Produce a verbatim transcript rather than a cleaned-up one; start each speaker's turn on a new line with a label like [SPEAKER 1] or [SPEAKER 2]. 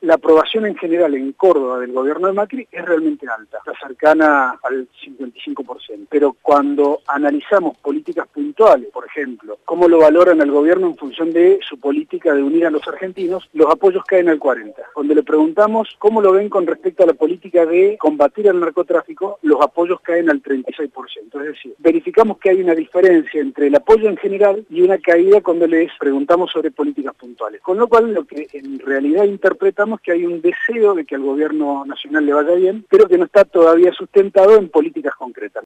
[SPEAKER 1] la aprobación en general en Córdoba del gobierno de Macri es realmente alta, está cercana al cincuenta y cinco por ciento. Pero cuando analizamos políticas puntuales, por ejemplo, cómo lo valoran al gobierno en función de su política de unir a los argentinos, los apoyos caen al cuarenta por ciento. Cuando le preguntamos cómo lo ven con respecto a la política de combatir el narcotráfico, los apoyos caen al treinta y seis por ciento. Es decir, verificamos que hay una diferencia entre el apoyo en general y una caída cuando les preguntamos sobre políticas puntuales. Con lo cual, lo que en realidad interpretamos que hay un deseo de que al gobierno nacional le vaya bien, pero que no está todavía sustentado en políticas concretas.